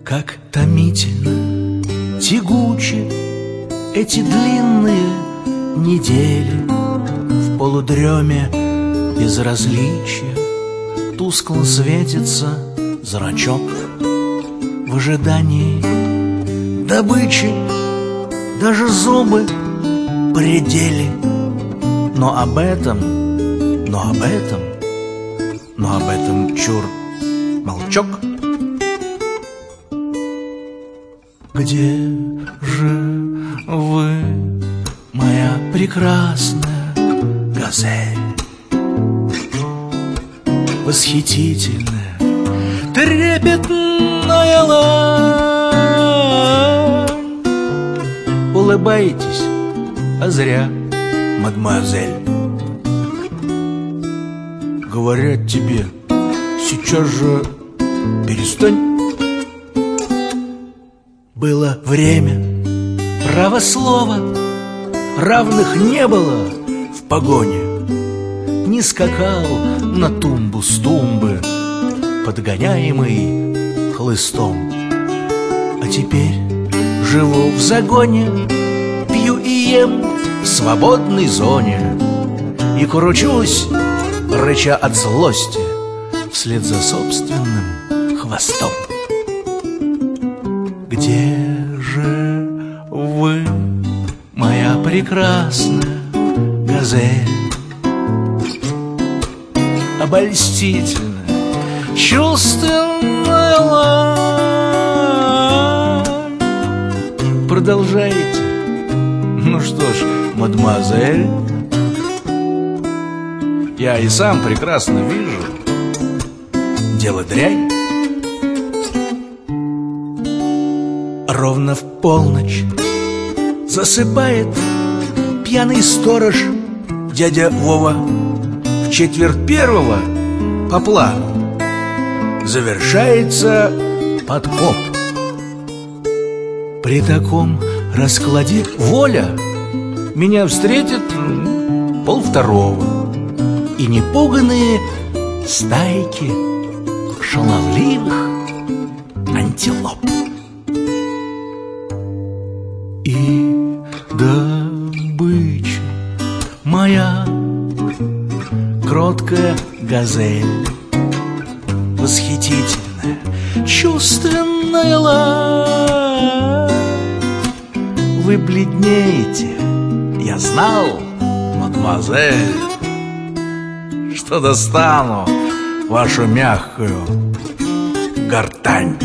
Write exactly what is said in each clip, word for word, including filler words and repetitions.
Как томительно, тягуче эти длинные недели. В полудреме безразличия тускло светится зрачок. В ожидании добычи даже зубы предели. Но об этом, но об этом, но об этом чур молчок. Где же вы, моя прекрасная газель? Восхитительная, трепетная лань. Улыбаетесь, а зря, мадемуазель. Говорят тебе, сейчас же перестань. Было время, право слова, равных не было в погоне. Не скакал на тумбу с тумбы, подгоняемый хлыстом. А теперь живу в загоне, пью и ем в свободной зоне и кручусь, рыча от злости, вслед за собственным хвостом. Где же вы, моя прекрасная газель? Обольстительная, чувственная лань. Продолжайте. Ну что ж, мадемуазель, я и сам прекрасно вижу, дело дрянь. Ровно в полночь засыпает пьяный сторож дядя Вова. В четверть первого по плану завершается подкоп. При таком раскладе воля меня встретит полвторого и непуганные стайки шаловливых антилоп. И добыча моя, кроткая газель, восхитительная, чувственная лань. Вы бледнеете, я знал, мадемуазель, что достану вашу мягкую гортань.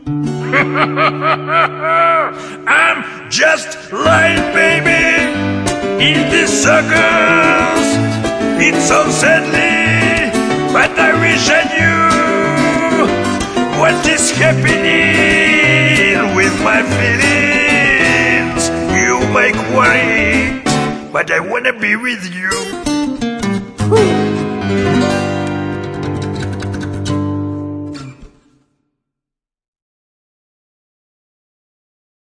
I'm just lying, baby, in the circus. It's so sadly, but I wish I knew what is happening with my feelings. You make worry, but I wanna be with you. Whew.